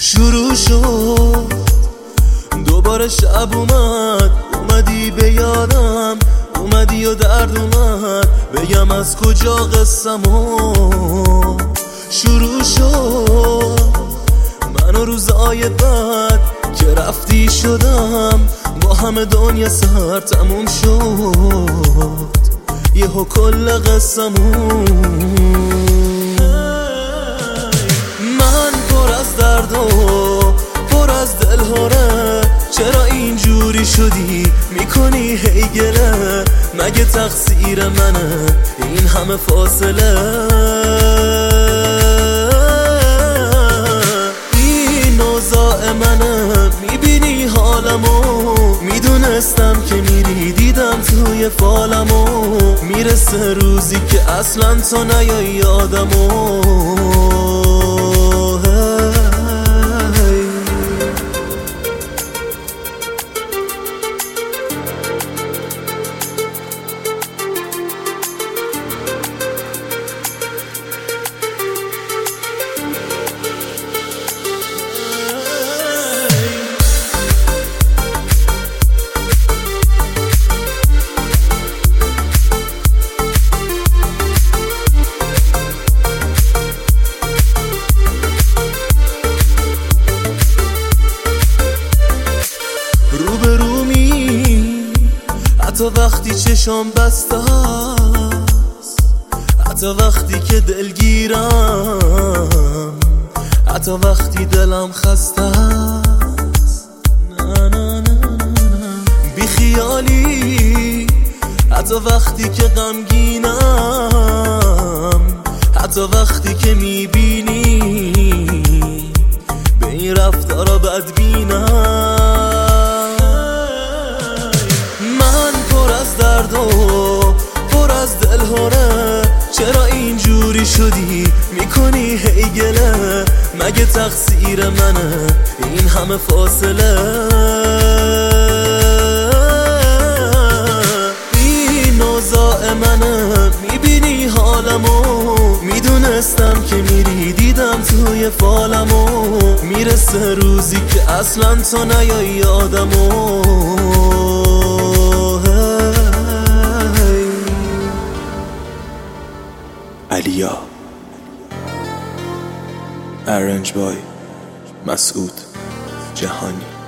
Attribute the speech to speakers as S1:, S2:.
S1: شروع شد دوباره شب اومدی به یادم، اومدی و درد اومد بگم از کجا قصه‌مو شروع شد. من و روزای بعد که رفتی شدم با همه دنیا سر تموم شد، یهو کل قصه‌مون. من پر از درد و پر از دلهوره، چرا اینجوری شدی میکنی هی گله؟ مگه تقصیر منه این همه فاصله؟ این اوضاع منه، میبینی حالمو، میدونستم که میری، دیدم توی فالمو. میرسه روزی که اصلا تو نیایی یادمو. حتی وقتی چشام بسته است، حتی وقتی که دلگیرم، حتی وقتی دلم خسته است، نه نه نه بی خیالی، حتی وقتی که غمگینم، حتی وقتی که میبینی به این رفتارا بدبینم. درد و پر از دلهوره، چرا اینجوری شدی میکنی هی گله؟ مگه تقصیر منه این همه فاصله؟ این اوضاع منه، میبینی حالمو، میدونستم که میری، دیدم توی فالمو. میرسه روزی که اصلا تو نیایی یادمو. علیا ارنج بای مسعود جهانی.